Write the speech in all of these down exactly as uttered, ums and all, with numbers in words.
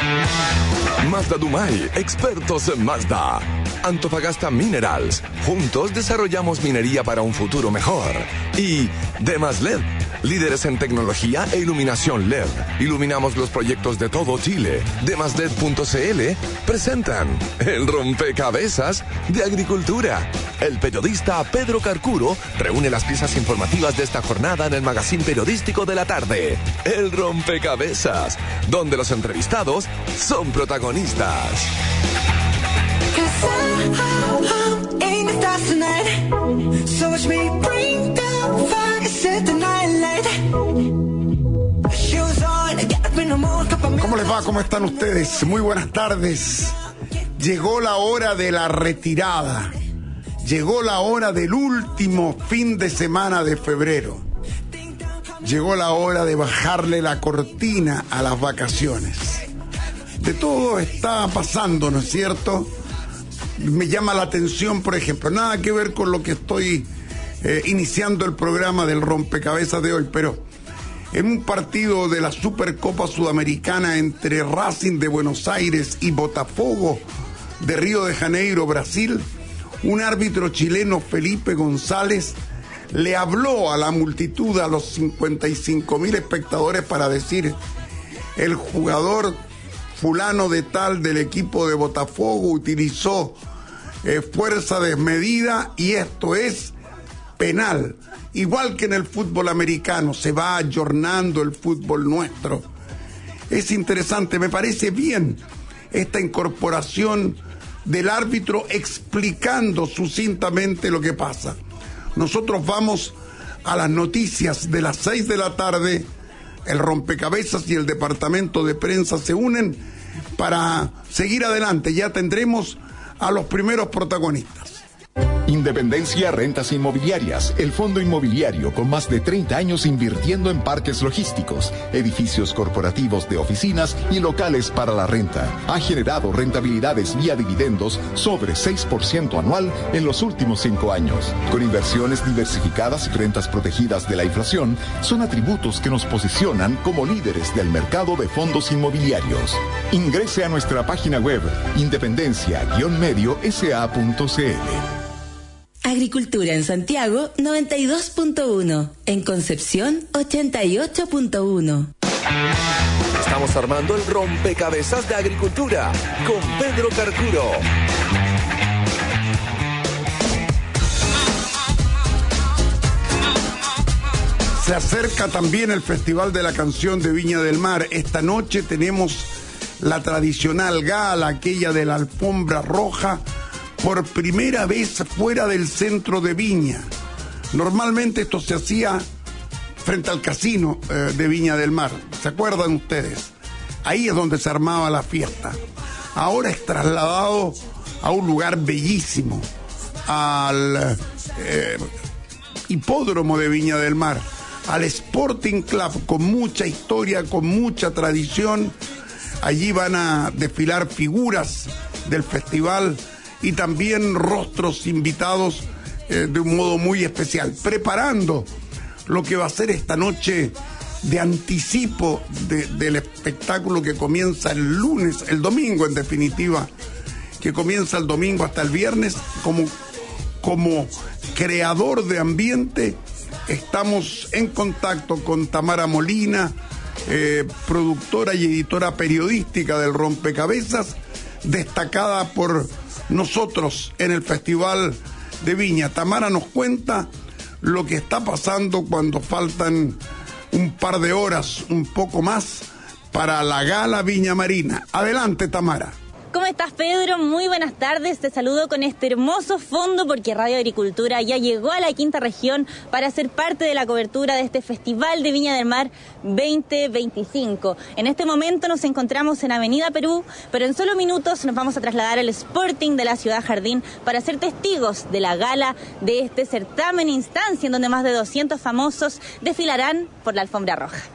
Mazda Dumay, expertos en Mazda. Antofagasta Minerals, juntos desarrollamos minería para un futuro mejor. Y Demas L E D, líderes en tecnología e iluminación L E D. Iluminamos los proyectos de todo Chile. Demas L E D punto c l presentan el rompecabezas de agricultura. El periodista Pedro Carcuro reúne las piezas informativas de esta jornada en el magazín periodístico de la tarde. El rompecabezas, donde los entrevistados son protagonistas. ¿Cómo les va? ¿Cómo están ustedes? Muy buenas tardes. Llegó la hora de la retirada. Llegó la hora del último fin de semana de febrero. Llegó la hora de bajarle la cortina a las vacaciones. De todo está pasando, ¿no es cierto? Me llama la atención, por ejemplo, nada que ver con lo que estoy eh, iniciando el programa del rompecabezas de hoy, pero en un partido de la Supercopa Sudamericana entre Racing de Buenos Aires y Botafogo de Río de Janeiro, Brasil, un árbitro chileno, Felipe González, le habló a la multitud, a los cincuenta y cinco mil espectadores, para decir: el jugador fulano de tal del equipo de Botafogo utilizó eh, fuerza desmedida y esto es penal. Igual que en el fútbol americano, se va ayornando el fútbol nuestro. Es interesante, me parece bien esta incorporación del árbitro explicando sucintamente lo que pasa. Nosotros vamos a las noticias de las seis de la tarde. El rompecabezas y el departamento de prensa se unen para seguir adelante. Ya tendremos a los primeros protagonistas. Independencia Rentas Inmobiliarias, el fondo inmobiliario con más de treinta años invirtiendo en parques logísticos, edificios corporativos de oficinas y locales para la renta. Ha generado rentabilidades vía dividendos sobre seis por ciento anual en los últimos cinco años. Con inversiones diversificadas y rentas protegidas de la inflación, son atributos que nos posicionan como líderes del mercado de fondos inmobiliarios. Ingrese a nuestra página web independencia guión medio s a punto c l. Agricultura en Santiago noventa y dos punto uno, en Concepción ochenta y ocho punto uno. Estamos armando el rompecabezas de agricultura con Pedro Carcuro. Se acerca también el Festival de la Canción de Viña del Mar. Esta noche tenemos la tradicional gala, aquella de la alfombra roja, por primera vez fuera del centro de Viña. Normalmente esto se hacía frente al casino eh, de Viña del Mar. ¿Se acuerdan ustedes? Ahí es donde se armaba la fiesta. Ahora es trasladado a un lugar bellísimo, al eh, hipódromo de Viña del Mar, al Sporting Club, con mucha historia, con mucha tradición. Allí van a desfilar figuras del festival y también rostros invitados eh, de un modo muy especial, preparando lo que va a ser esta noche de anticipo de, del espectáculo que comienza el lunes, el domingo en definitiva, que comienza el domingo hasta el viernes. Como, como creador de ambiente estamos en contacto con Tamara Molina, eh, productora y editora periodística del Rompecabezas, destacada por nosotros en el Festival de Viña. Tamara nos cuenta lo que está pasando cuando faltan un par de horas, un poco más, para la gala Viña Marina. Adelante, Tamara. ¿Cómo estás, Pedro? Muy buenas tardes. Te saludo con este hermoso fondo porque Radio Agricultura ya llegó a la quinta región para ser parte de la cobertura de este Festival de Viña del Mar veinte veinticinco. En este momento nos encontramos en Avenida Perú, pero en solo minutos nos vamos a trasladar al Sporting de la Ciudad Jardín para ser testigos de la gala de este certamen instancia en donde más de doscientos famosos desfilarán por la alfombra roja.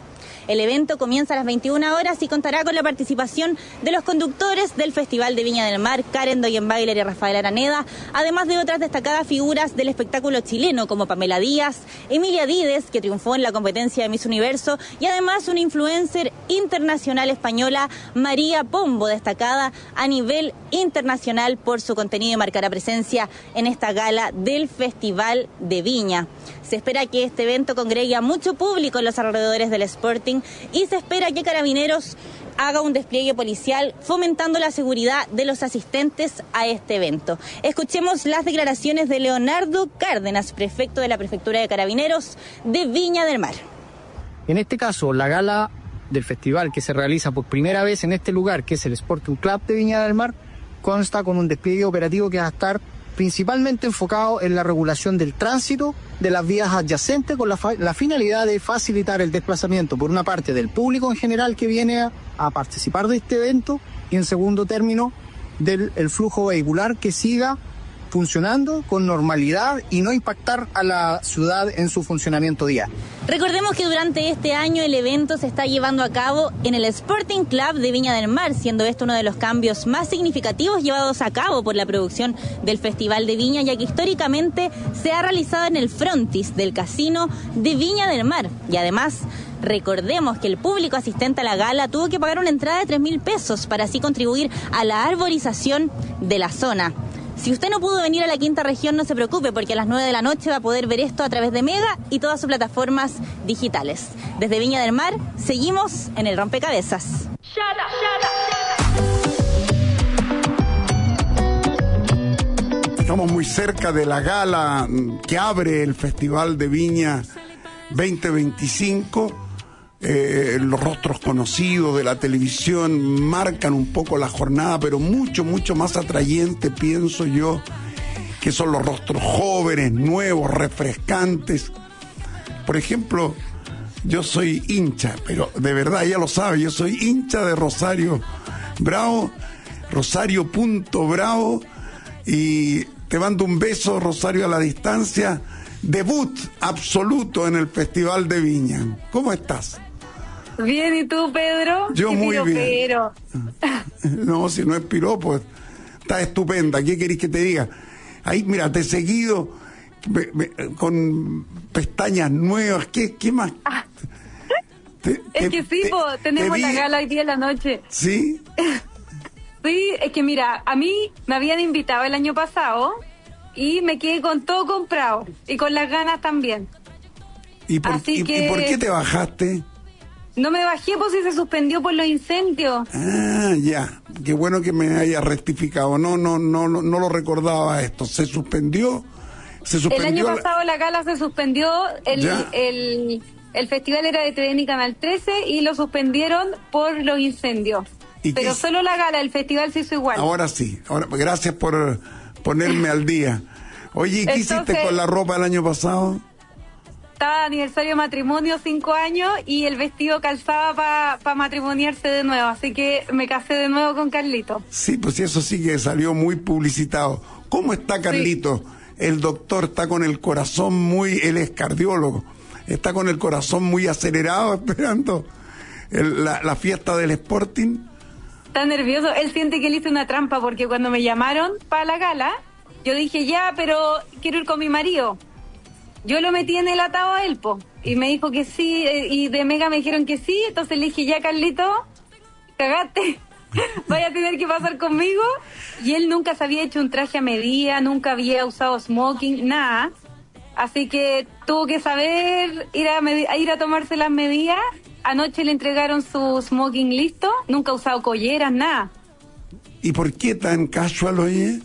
El evento comienza a las veintiuna horas y contará con la participación de los conductores del Festival de Viña del Mar, Karen Doyenbailer y Rafael Araneda, además de otras destacadas figuras del espectáculo chileno como Pamela Díaz, Emilia Díez, que triunfó en la competencia de Miss Universo, y además una influencer internacional española, María Pombo, destacada a nivel internacional por su contenido y marcará presencia en esta gala del Festival de Viña. Se espera que este evento congregue a mucho público en los alrededores del Sporting y se espera que Carabineros haga un despliegue policial fomentando la seguridad de los asistentes a este evento. Escuchemos las declaraciones de Leonardo Cárdenas, prefecto de la Prefectura de Carabineros de Viña del Mar. En este caso, la gala del festival que se realiza por primera vez en este lugar, que es el Sporting Club de Viña del Mar, consta con un despliegue operativo que va a estar principalmente enfocado en la regulación del tránsito de las vías adyacentes con la, la finalidad de facilitar el desplazamiento, por una parte, del público en general que viene a, a participar de este evento y, en segundo término, del el flujo vehicular que siga funcionando con normalidad y no impactar a la ciudad en su funcionamiento diario. Recordemos que durante este año el evento se está llevando a cabo en el Sporting Club de Viña del Mar, siendo esto uno de los cambios más significativos llevados a cabo por la producción del Festival de Viña, ya que históricamente se ha realizado en el frontis del Casino de Viña del Mar. Y además, recordemos que el público asistente a la gala tuvo que pagar una entrada de tres mil pesos para así contribuir a la arborización de la zona. Si usted no pudo venir a la quinta región, no se preocupe, porque a las nueve de la noche va a poder ver esto a través de Mega y todas sus plataformas digitales. Desde Viña del Mar, seguimos en el rompecabezas. Estamos muy cerca de la gala que abre el Festival de Viña veinte veinticinco. Eh, los rostros conocidos de la televisión marcan un poco la jornada, pero mucho, mucho más atrayente, pienso yo, que son los rostros jóvenes, nuevos, refrescantes. Por ejemplo, yo soy hincha, pero de verdad, ella lo sabe, yo soy hincha de Rosario Bravo, Rosario punto Bravo, y te mando un beso, Rosario, a la distancia. Debut absoluto en el Festival de Viña. ¿Cómo estás? Bien, ¿y tú, Pedro? Yo ¿Qué muy bien. Pero? No, si no es piropo, está estupenda. ¿Qué querés que te diga? Ahí, mira, te he seguido me, me, con pestañas nuevas. ¿Qué, qué más? Ah. Te, es te, que sí, te, po, tenemos te la gala hoy día en la noche. ¿Sí? Sí, es que mira, a mí me habían invitado el año pasado y me quedé con todo comprado y con las ganas también. ¿Y por, Así y, que... ¿y por qué te bajaste? No me bajé, pues si se suspendió por los incendios. Ah, ya. Qué bueno que me haya rectificado. No, no, no, no, no lo recordaba esto. Se suspendió. Se suspendió. El año la... pasado la gala se suspendió. El, el, el festival era de T V N y Canal trece y lo suspendieron por los incendios. Pero qué... solo la gala, el festival se hizo igual. Ahora sí. Ahora, gracias por ponerme al día. Oye, ¿qué Entonces, hiciste con la ropa el año pasado? Estaba de aniversario de matrimonio, cinco años, y el vestido calzaba para pa matrimoniarse de nuevo, así que me casé de nuevo con Carlito. Sí, pues eso sí que salió muy publicitado. ¿Cómo está Carlito? Sí. El doctor está con el corazón muy, él es cardiólogo, está con el corazón muy acelerado esperando el, la, la fiesta del Sporting. Está nervioso, él siente que él hizo una trampa, porque cuando me llamaron para la gala, yo dije, ya, pero quiero ir con mi marido. Yo lo metí en el atado a él, po, y me dijo que sí, y de Mega me dijeron que sí, entonces le dije, ya, Carlito, cagaste, vaya a tener que pasar conmigo. Y él nunca se había hecho un traje a medida, nunca había usado smoking, nada, así que tuvo que saber ir a, a ir a tomarse las medidas. Anoche le entregaron su smoking listo, nunca ha usado colleras, nada. ¿Y por qué tan casual, oye?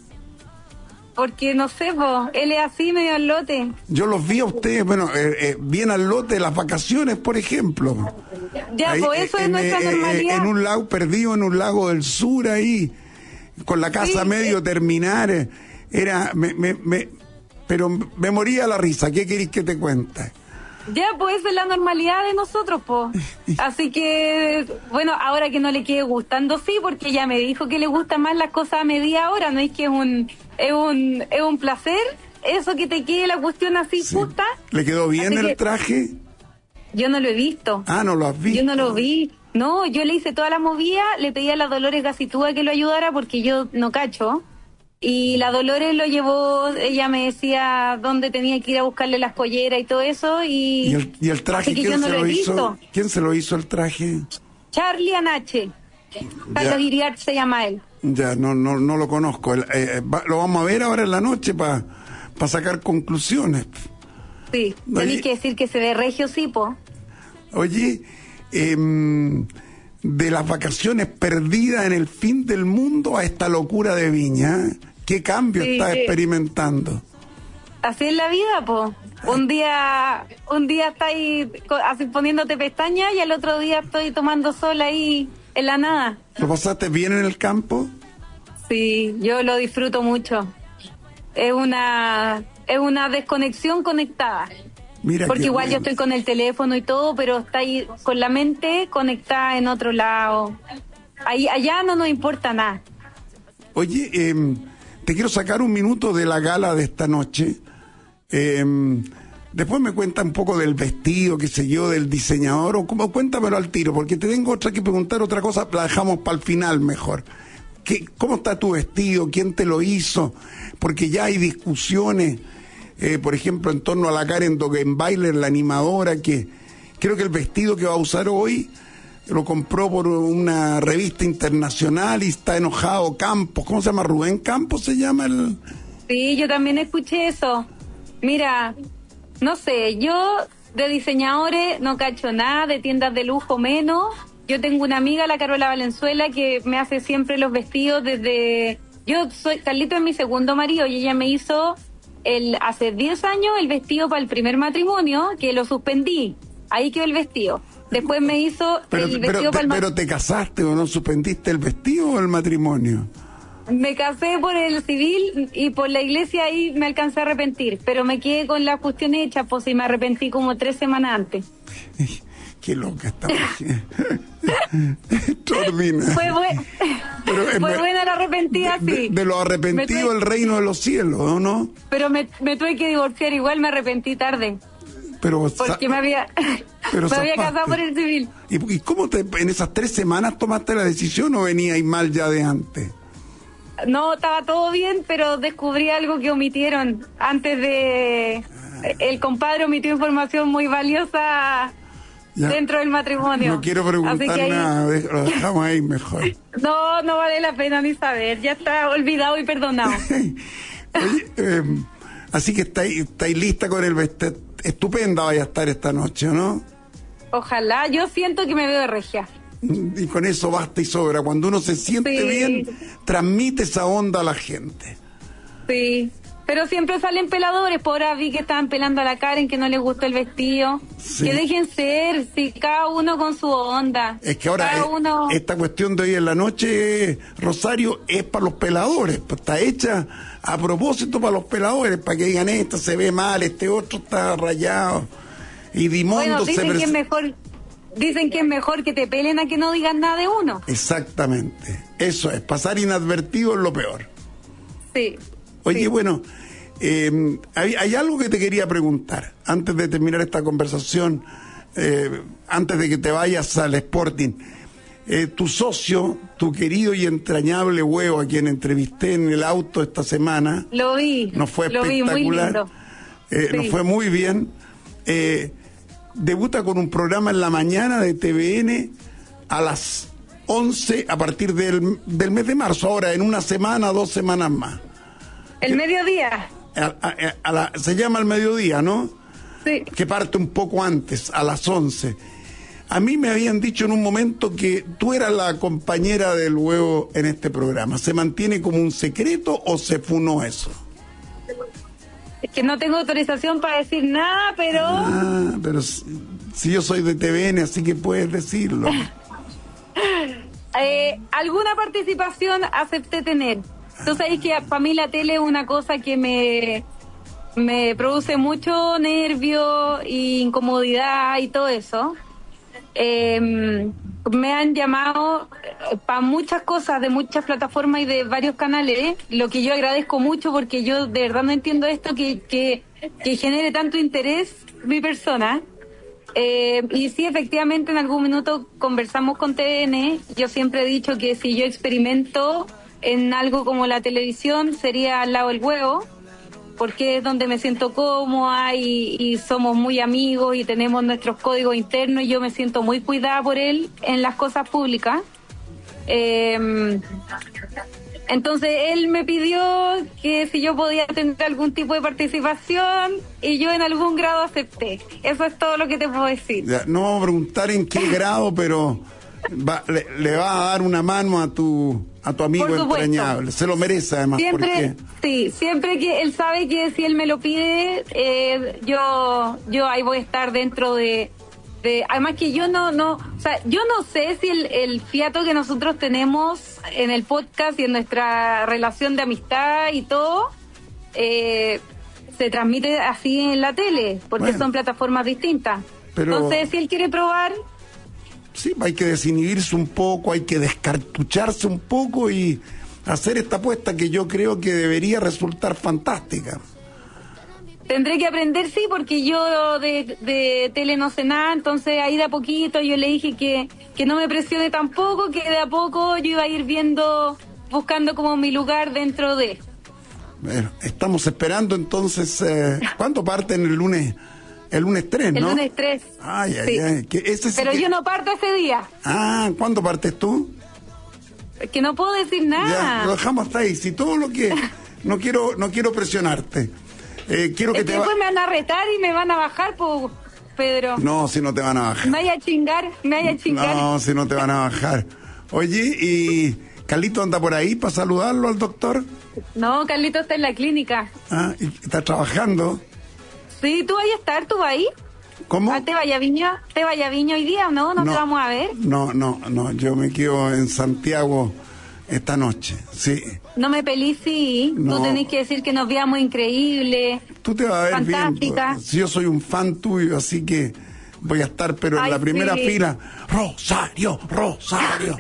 Porque no sé, po, él es así, medio al lote. Yo los vi a ustedes, bueno, eh, eh, bien al lote, las vacaciones, por ejemplo. Ya, ahí, pues eso eh, es nuestra eh, normalidad. En un lago perdido, en un lago del sur, ahí, con la casa sí, medio sí. terminar, era, me, me, me, pero me moría la risa. ¿Qué querés que te cuente? Ya, pues esa es la normalidad de nosotros, po. Así que, bueno, ahora que no le quede gustando, sí, porque ya me dijo que le gustan más las cosas a medida ahora, no es que es un, es un, es un placer, eso que te quede la cuestión así sí. justa. ¿Le quedó bien así el que... traje? Yo no lo he visto. Ah, no lo has visto. Yo no lo vi. No, yo le hice toda la movida, le pedí a la Dolores Gacitúa que lo ayudara porque yo no cacho. Y la Dolores lo llevó, ella me decía dónde tenía que ir a buscarle las polleras y todo eso. Y, ¿Y el, y el traje quién no se lo, lo hizo? visto. ¿Quién se lo hizo el traje? Charlie Anache. Carlos Iriart se llama él. Ya, no no no lo conozco. El, eh, va, lo vamos a ver ahora en la noche para pa sacar conclusiones. Sí, tenéis que decir que se ve regio, sí, po. Oye, eh, de las vacaciones perdidas en el fin del mundo a esta locura de Viña, ¿qué cambio sí, estás sí. experimentando? Así es la vida, po. Un día un día estáis así poniéndote pestañas y al otro día estoy tomando sol ahí en la nada. ¿Lo pasaste bien en el campo? Sí, yo lo disfruto mucho. Es una es una desconexión conectada. Mira, porque igual bueno. yo estoy con el teléfono y todo, pero está ahí con la mente conectada en otro lado. Ahí allá no nos importa nada. Oye, eh, te quiero sacar un minuto de la gala de esta noche. Eh, después me cuenta un poco del vestido, qué sé yo, del diseñador, o como, cuéntamelo al tiro, porque te tengo otra que preguntar, otra cosa, la dejamos para el final mejor. ¿Qué, ¿Cómo está tu vestido? ¿Quién te lo hizo? Porque ya hay discusiones, eh, por ejemplo, en torno a la Karen Dogenbailer, la animadora, que creo que el vestido que va a usar hoy lo compró por una revista internacional y está enojado Campos. ¿Cómo se llama? ¿Rubén Campos se llama el...? Sí, yo también escuché eso. Mira, no sé, yo de diseñadores no cacho nada, de tiendas de lujo menos. Yo tengo una amiga, la Carola Valenzuela, que me hace siempre los vestidos desde... Yo soy, Carlito es mi segundo marido y ella me hizo el hace diez años el vestido para el primer matrimonio, que lo suspendí. Ahí quedó el vestido. Después me hizo pero, el pero, vestido te, para el pero te casaste o no, ¿suspendiste el vestido o el matrimonio? Me casé por el civil y por la iglesia ahí me alcancé a arrepentir, pero me quedé con la cuestión hecha, pues y me arrepentí como tres semanas antes. Qué loca estaba. Extraordinaria. Fue, buen, pero, fue me, buena la arrepentida, de, sí. De, de lo arrepentido tuve, el reino de los cielos, ¿o no? Pero me, me tuve que divorciar, igual me arrepentí tarde. Pero, porque me había, pero me había casado por el civil. ¿Y, y cómo te, en esas tres semanas tomaste la decisión o veníais mal ya de antes? No, estaba todo bien, pero descubrí algo que omitieron antes de... El compadre omitió información muy valiosa ya, dentro del matrimonio. No quiero preguntar ahí, nada, lo dejamos ahí mejor. No, no vale la pena ni saber, ya está olvidado y perdonado. Oye, eh, así que estáis, estáis lista con el vestido. Estupenda vaya a estar esta noche, ¿no? Ojalá, yo siento que me veo de regia. Y con eso basta y sobra. Cuando uno se siente sí. bien, transmite esa onda a la gente. Sí, pero siempre salen peladores. Por ahora vi que estaban pelando a la Karen, que no les gustó el vestido. Sí. Que dejen ser, si cada uno con su onda. Es que ahora es, uno... esta cuestión de hoy en la noche, Rosario, es para los peladores. Pues está hecha a propósito para los peladores, para que digan, esta se ve mal, este otro está rayado. Y Dimondo bueno, dicen se... que es mejor... Dicen que es mejor que te pelen a que no digan nada de uno. Exactamente. Eso es, pasar inadvertido es lo peor. Sí. Oye, sí. bueno, eh, hay, hay algo que te quería preguntar antes de terminar esta conversación, eh, antes de que te vayas al Sporting. Eh, tu socio, tu querido y entrañable Huevo, a quien entrevisté en el auto esta semana. Lo vi. Nos fue lo espectacular. Vi, muy lindo. Eh, sí. Nos fue muy bien. Eh, debuta con un programa en la mañana de T V N a las once a partir del, del mes de marzo, ahora en una semana, dos semanas más. El mediodía. A, a, a la, se llama el mediodía, ¿no? Sí. Que parte un poco antes, a las once. A mí me habían dicho en un momento que tú eras la compañera del Huevo en este programa. ¿Se mantiene como un secreto o se funó eso? Es que no tengo autorización para decir nada, pero... Ah, pero si, si yo soy de T V N, así que puedes decirlo. eh, alguna participación acepté tener. Tú sabes que para mí la tele es una cosa que me, me produce mucho nervio e incomodidad y todo eso. Eh, me han llamado para muchas cosas de muchas plataformas y de varios canales, lo que yo agradezco mucho porque yo de verdad no entiendo esto que, que, que genere tanto interés mi persona, Eh, y sí, efectivamente, en algún minuto conversamos con T V N. Yo siempre he dicho que si yo experimento en algo como la televisión, sería al lado del huevo, porque es donde me siento cómoda y, y somos muy amigos y tenemos nuestros códigos internos y yo me siento muy cuidada por él en las cosas públicas. Eh, entonces él me pidió que si yo podía tener algún tipo de participación y yo en algún grado acepté. Eso es todo lo que te puedo decir. Ya, no vamos a preguntar en qué grado, pero va, le, le va a dar una mano a tu a tu amigo entrañable. Se lo merece además. Siempre, porque... sí, siempre que él sabe que si él me lo pide, eh, yo yo ahí voy a estar dentro de, de... Además que yo no, no, o sea, yo no sé si el, el fiato que nosotros tenemos en el podcast y en nuestra relación de amistad y todo, eh, se transmite así en la tele, porque bueno, son plataformas distintas. Pero... Entonces, si él quiere probar... Sí, hay que desinhibirse un poco, hay que descartucharse un poco y hacer esta apuesta que yo creo que debería resultar fantástica. Tendré que aprender, sí, porque yo de, de tele no sé nada, entonces ahí de a poquito yo le dije que, que no me presione tampoco, que de a poco yo iba a ir viendo, buscando como mi lugar dentro de... Bueno, estamos esperando entonces, eh, ¿cuándo parten el lunes? El lunes tres, ¿no? El lunes tres. Ay, ay, sí. ay. Que ese sí Pero que... yo no parto ese día. Ah, ¿cuándo partes tú? Que no puedo decir nada. Ya, lo dejamos hasta ahí. Si todo lo que... No quiero no quiero presionarte. Eh, quiero que es te que va... después me van a retar y me van a bajar, pues, Pedro. No, si no te van a bajar. Me vaya a chingar, me vaya a chingar. No, si no te van a bajar. Oye, ¿y Carlito anda por ahí para saludarlo al doctor? No, Carlito está en la clínica. Ah, ¿y está trabajando? Sí, ¿tú vas a estar, tú vas ahí? ¿Cómo? ¿Te vaya a Viño? ¿Te vaya a Viño hoy día o no? ¿No, no te vamos a ver? No, no, no, yo me quedo en Santiago esta noche, sí. No me pelís, sí. No. Tú tenés que decir que nos veamos increíble. Tú te vas a ver fantástica. Bien. Yo soy un fan tuyo, así que voy a estar, pero Ay, en la primera sí. fila. Rosario, Rosario.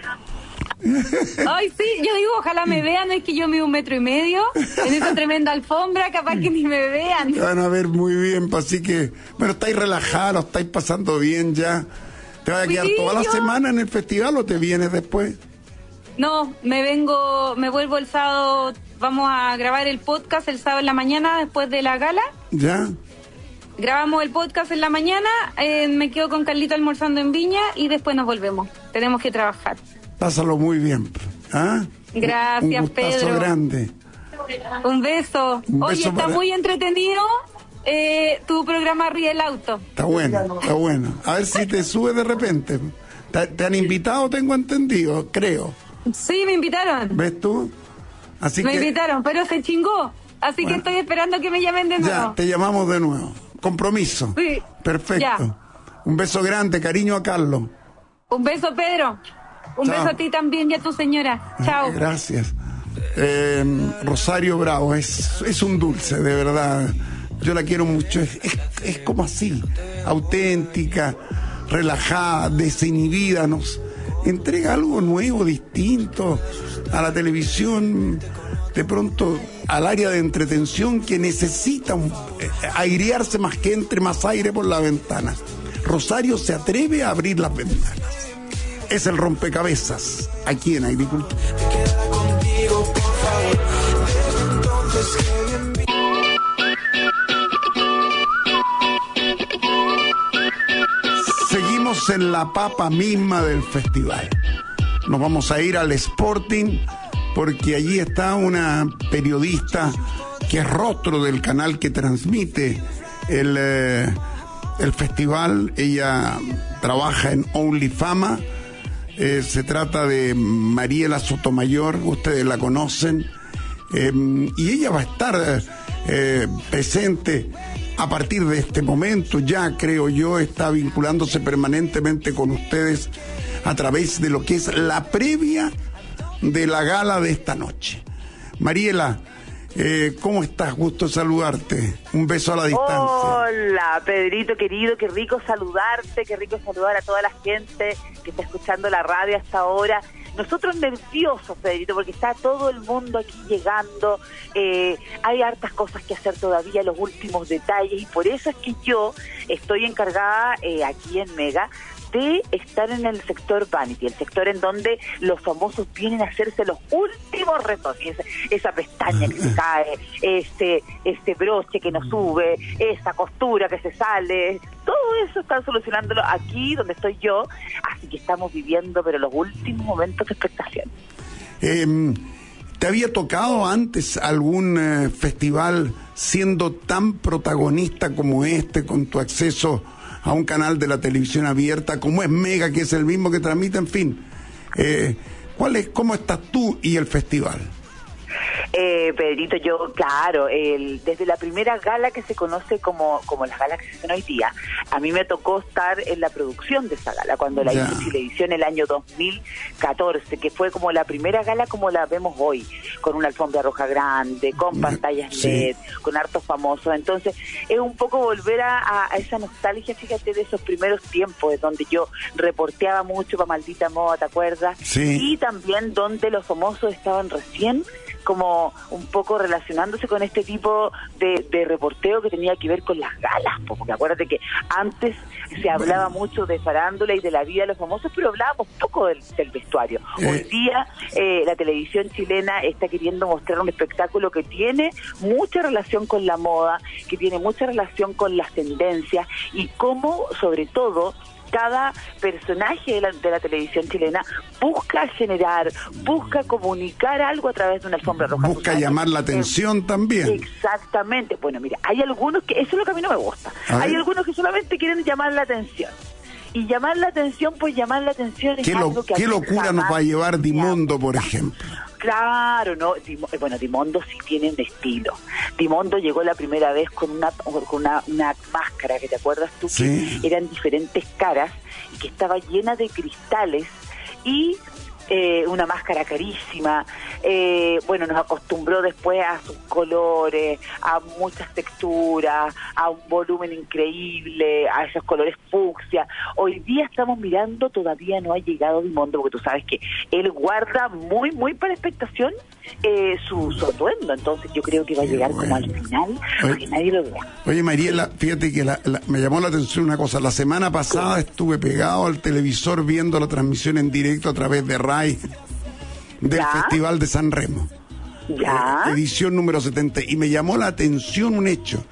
Ay, sí, yo digo, ojalá me vean, no es que yo mido un metro y medio, en esa tremenda alfombra, capaz que ni me vean. Te van a ver muy bien, así que, bueno, estáis relajados, estáis pasando bien ya. ¿Te vas a quedar sí, toda la yo... semana en el festival o te vienes después? No, me vengo, me vuelvo el sábado, vamos a grabar el podcast el sábado en la mañana después de la gala. ¿Ya? Grabamos el podcast en la mañana, eh, me quedo con Carlito almorzando en Viña y después nos volvemos, tenemos que trabajar. Pásalo muy bien. ¿Ah? Gracias, un Pedro. Un grande. Un beso. Un Oye, beso está para... muy entretenido eh, tu programa Ríe el Auto. Está bueno, está bueno. A ver si te sube de repente. ¿Te, te han invitado, tengo entendido? Creo. Sí, me invitaron. ¿Ves tú? Así me que... invitaron, pero se chingó. Así bueno, que estoy esperando que me llamen de nuevo. Ya, te llamamos de nuevo. Compromiso. Sí. Perfecto. Ya. Un beso grande, cariño a Carlos. Un beso, Pedro. Un Chao. beso a ti también y a tu señora. Chao. Gracias. Eh, Rosario Bravo, es, es un dulce, de verdad. Yo la quiero mucho. Es, es, es como así, auténtica, relajada, desinhibida. Nos entrega algo nuevo, distinto a la televisión, de pronto al área de entretención que necesita un, eh, airearse más que entre más aire por la ventana. Rosario se atreve a abrir las ventanas. Es el rompecabezas aquí en Agricultura. Seguimos en la papa misma del festival. Nos vamos a ir al Sporting porque allí está una periodista que es rostro del canal que transmite el, eh, el festival. Ella trabaja en OnlyFama. Eh, se trata de Mariela Sotomayor, ustedes la conocen, eh, y ella va a estar eh, presente a partir de este momento. Ya, creo yo, está vinculándose permanentemente con ustedes a través de lo que es la previa de la gala de esta noche. Mariela, Eh, ¿cómo estás? Gusto saludarte. Un beso a la distancia. Hola, Pedrito querido, qué rico saludarte, qué rico saludar a toda la gente que está escuchando la radio hasta ahora. nosotros nerviosos, Pedrito, porque está todo el mundo aquí llegando, eh, hay hartas cosas que hacer todavía, los últimos detalles, y por eso es que yo estoy encargada eh, aquí en Mega de estar en el sector vanity, el sector en donde los famosos vienen a hacerse los últimos retoques, esa, esa pestaña que se cae, este, este broche que no sube, esa costura que se sale, todo eso están solucionándolo aquí donde estoy yo, así que estamos viviendo pero los últimos momentos de expectación. Eh, ¿Te había tocado antes algún eh, festival siendo tan protagonista como este, con tu acceso a un canal de la televisión abierta, como es Mega, que es el mismo que transmite, en fin? Eh, ¿cuál es, cómo estás tú y el festival? Eh, Pedrito, yo, claro, el, desde la primera gala que se conoce como, como las galas que se hacen hoy día, a mí me tocó estar en la producción de esa gala, cuando la hizo Chilevisión el año dos mil catorce, que fue como la primera gala como la vemos hoy, con una alfombra roja grande, con pantallas sí. L E D, con hartos famosos. Entonces, es un poco volver a, a esa nostalgia, fíjate, de esos primeros tiempos, de donde yo reporteaba mucho para Maldita Moda, ¿te acuerdas? Sí. Y también donde los famosos estaban recién como un poco relacionándose con este tipo de, de reporteo que tenía que ver con las galas, porque acuérdate que antes se hablaba mucho de farándula y de la vida de los famosos, pero hablábamos poco del, del vestuario. Eh. Hoy día eh, la televisión chilena está queriendo mostrar un espectáculo que tiene mucha relación con la moda, que tiene mucha relación con las tendencias y cómo, sobre todo, cada personaje de la, de la televisión chilena busca generar, busca comunicar algo a través de una alfombra roja. Busca llamar la atención eh, también. Exactamente. Bueno, mira, hay algunos que, eso es lo que a mí no me gusta, hay algunos que solamente quieren llamar la atención. Y llamar la atención, pues llamar la atención es ¿Qué, lo, algo que... ¿qué locura nos va a llevar Dimondo, por ejemplo? Claro, no, bueno, Dimondo sí tiene un estilo. Dimondo llegó la primera vez con una con una, una máscara, que te acuerdas tú, sí. que eran diferentes caras y que estaba llena de cristales y eh, una máscara carísima. Eh, bueno, nos acostumbró después a sus colores, a muchas texturas, a un volumen increíble, a esos colores fucsia. Hoy día estamos mirando, todavía no ha llegado Dimondo, porque tú sabes que él guarda muy, muy para expectación eh, su, su atuendo. Entonces yo creo que va a llegar bueno. como al final, para que nadie lo vea. Oye, Mariela, fíjate que la, la, me llamó la atención una cosa. La semana pasada sí. estuve pegado al televisor viendo la transmisión en directo a través de RAI del ¿Ya? Festival de San Remo, ¿Ya? Eh, edición número setenta, y me llamó la atención un hecho,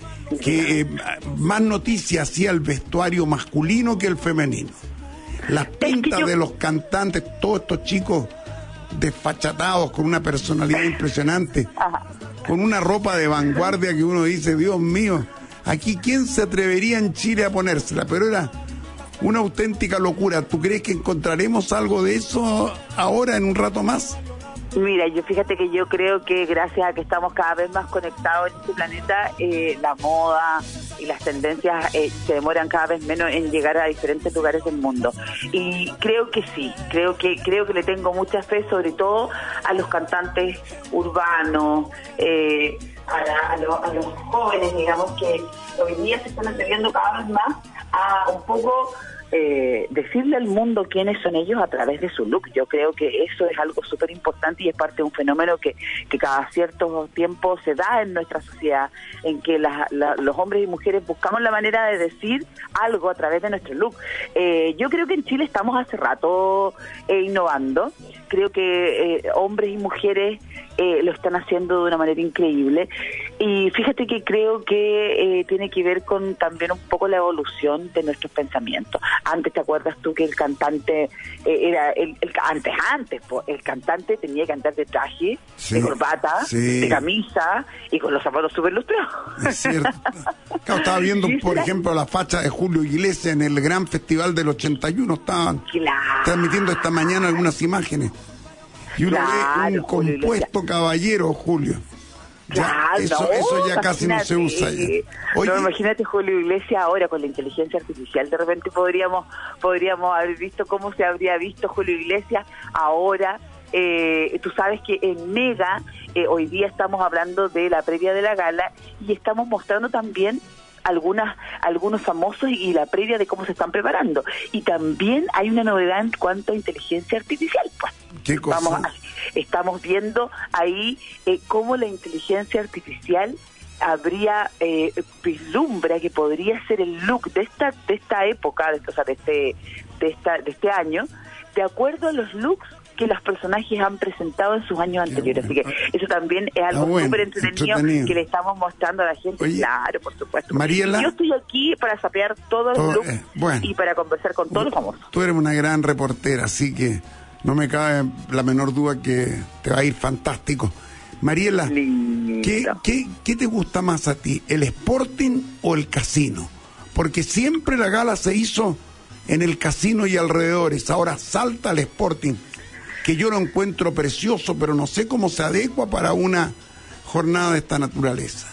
que eh, más noticia hacía el vestuario masculino que el femenino. Las pintas yo... de los cantantes, todos estos chicos desfachatados, con una personalidad impresionante, Ajá. con una ropa de vanguardia que uno dice, Dios mío, aquí quién se atrevería en Chile a ponérsela, pero era una auténtica locura. ¿Tú crees que encontraremos algo de eso ahora, en un rato más? Mira, yo fíjate que yo creo que gracias a que estamos cada vez más conectados en este planeta, eh, la moda y las tendencias eh, se demoran cada vez menos en llegar a diferentes lugares del mundo. Y creo que sí, creo que creo que le tengo mucha fe, sobre todo a los cantantes urbanos, eh, a, la, a, lo, a los jóvenes, digamos, que hoy día se están atreviendo cada vez más a un poco... Eh, decirle al mundo quiénes son ellos a través de su look. Yo creo que eso es algo súper importante y es parte de un fenómeno que, que cada cierto tiempo se da en nuestra sociedad, en que la, la, los hombres y mujeres buscamos la manera de decir algo a través de nuestro look. Eh, yo creo que en Chile estamos hace rato eh, innovando. Creo que eh, hombres y mujeres eh, lo están haciendo de una manera increíble. Y fíjate que creo que eh, tiene que ver con también un poco la evolución de nuestros pensamientos. Antes, ¿te acuerdas tú que el cantante eh, era el, el antes antes po, el cantante tenía que andar de traje, sí, de corbata, sí, de camisa y con los zapatos súper lustrados? Es cierto. Claro, estaba viendo, ¿sí, por ejemplo, la facha de Julio Iglesias en el gran festival del ochenta y uno. Estaban claro. transmitiendo esta mañana algunas imágenes. Y uno claro, ve un compuesto Julio caballero, Julio. Ya, claro, eso, no, eso ya casi no se usa ya. Oye, no, imagínate Julio Iglesias ahora con la inteligencia artificial, de repente podríamos podríamos haber visto cómo se habría visto Julio Iglesias ahora. Eh, tú sabes que en Mega eh, hoy día estamos hablando de la previa de la gala y estamos mostrando también algunas algunos famosos y la previa de cómo se están preparando. Y también hay una novedad en cuanto a inteligencia artificial, pues. ¿Qué cosa? Vamos a, estamos viendo ahí eh, cómo la inteligencia artificial habría eh, vislumbra que podría ser el look de esta de esta época, de, o sea, de este de esta de este año, de acuerdo a los looks que los personajes han presentado en sus años anteriores. Bueno. Así que eso también es algo bueno, súper entretenido, entretenido que le estamos mostrando a la gente. Oye, claro, por supuesto. Mariela, yo estoy aquí para sapear todos todo, los looks eh, bueno, y para conversar con todos los famosos. Tú eres una gran reportera, así que no me cabe la menor duda que te va a ir fantástico. Mariela, ¿qué, qué, ¿qué te gusta más a ti, el Sporting o el casino? Porque siempre la gala se hizo en el casino y alrededores, ahora salta al Sporting, que yo lo encuentro precioso, pero no sé cómo se adecua para una jornada de esta naturaleza.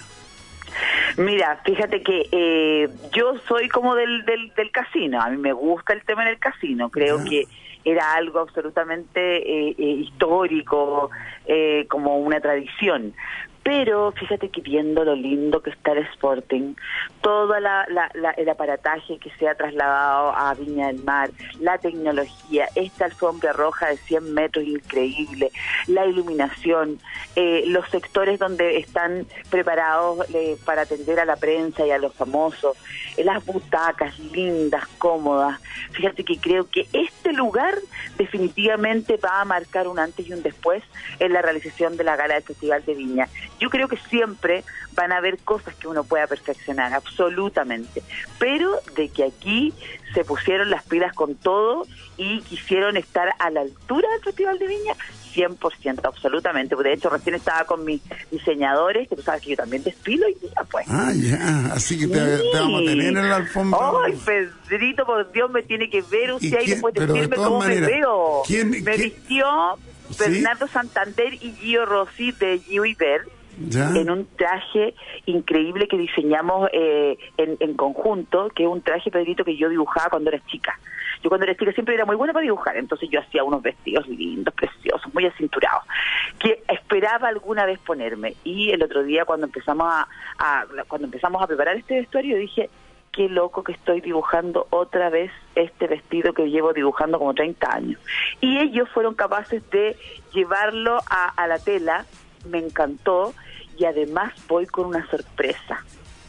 Mira, fíjate que eh, yo soy como del, del, del casino, a mí me gusta el tema del casino, creo ah. que era algo absolutamente eh, eh, histórico, eh, como una tradición. Pero fíjate que viendo lo lindo que está el Sporting, todo la, la, la, el aparataje que se ha trasladado a Viña del Mar, la tecnología, esta alfombra roja de cien metros increíble, la iluminación, eh, los sectores donde están preparados eh, para atender a la prensa y a los famosos, eh, las butacas lindas, cómodas. Fíjate que creo que este lugar definitivamente va a marcar un antes y un después en la realización de la gala del Festival de Viña. Yo creo que siempre van a haber cosas que uno pueda perfeccionar, absolutamente, pero de que aquí se pusieron las pilas con todo y quisieron estar a la altura del Festival de Viña, cien por ciento, absolutamente. De hecho, recién estaba con mis diseñadores, que tú sabes que yo también desfilo y ya, pues. Ah, ya, así que te, sí. te vamos a tener en la alfombra. Ay, Pedrito, por Dios, me tiene que ver usted ahí después de decirme de cómo maneras, me veo. ¿quién, me ¿quién? vistió Bernardo ¿Sí? Santander y Gio Rossi de Gio y Ver. ¿Ya? En un traje increíble que diseñamos eh, en, en conjunto, que es un traje, Pedrito, que yo dibujaba cuando era chica. Yo cuando era chica siempre era muy buena para dibujar, entonces yo hacía unos vestidos lindos, preciosos, muy acinturados, que esperaba alguna vez ponerme. Y el otro día cuando empezamos a, a cuando empezamos a preparar este vestuario, dije, qué loco que estoy dibujando otra vez este vestido que llevo dibujando como treinta años. Y ellos fueron capaces de llevarlo a, a la tela, me encantó, y además voy con una sorpresa.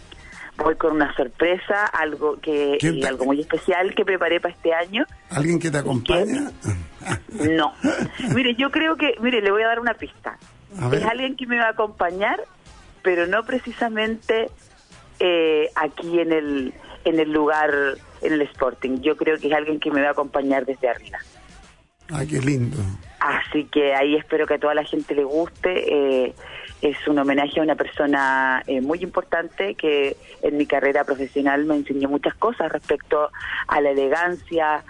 Voy con una sorpresa, algo que y algo muy especial que preparé para este año. ¿Alguien que te acompaña? Que, no. Mire, yo creo que, mire, le voy a dar una pista. Es alguien que me va a acompañar, pero no precisamente eh, aquí en el en el lugar, en el Sporting. Yo creo que es alguien que me va a acompañar desde arriba. Ay, qué lindo. Así que ahí espero que a toda la gente le guste. Eh, es un homenaje a una persona eh, muy importante que en mi carrera profesional me enseñó muchas cosas respecto a la elegancia,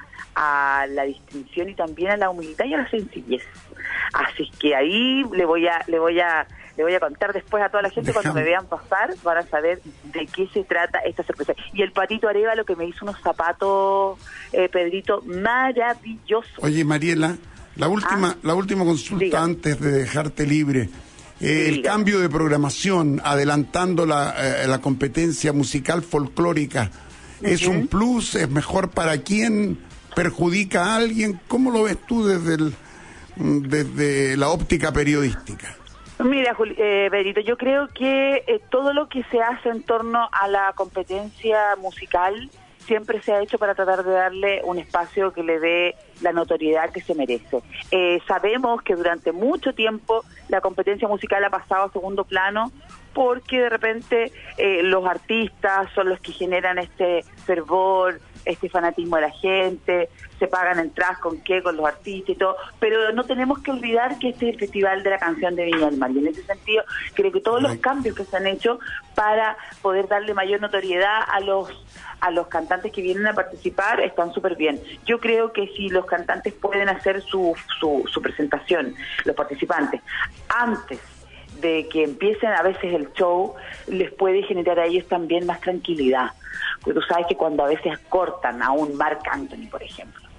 a la distinción y también a la humildad y a la sencillez. Así que ahí le voy a le voy a le voy a contar después a toda la gente. Déjame. Cuando me vean pasar van a saber de qué se trata esta sorpresa. Y el Patito Arévalo, que me hizo unos zapatos, eh, Pedrito, maravillosos. Oye, Mariela, la última ah, la última consulta diga. Antes de dejarte libre. Eh, el cambio de programación, adelantando la, eh, la competencia musical folclórica, uh-huh. ¿es un plus? ¿Es mejor para quién? ¿Perjudica a alguien? ¿Cómo lo ves tú desde, el, desde la óptica periodística? Mira, Juli, eh, Berito, yo creo que eh, todo lo que se hace en torno a la competencia musical siempre se ha hecho para tratar de darle un espacio que le dé la notoriedad que se merece. Eh, sabemos que durante mucho tiempo la competencia musical ha pasado a segundo plano porque de repente eh, los artistas son los que generan este fervor, este fanatismo de la gente, se pagan entradas con qué, con los artistas y todo, pero no tenemos que olvidar que este es el Festival de la Canción de Viña del Mar, y en ese sentido creo que todos los cambios que se han hecho para poder darle mayor notoriedad a los a los cantantes que vienen a participar están súper bien. Yo creo que si los cantantes pueden hacer su, su, su presentación, los participantes, antes de que empiecen a veces el show, les puede generar a ellos también más tranquilidad. Porque tú sabes que cuando a veces cortan a un Marc Anthony, por ejemplo,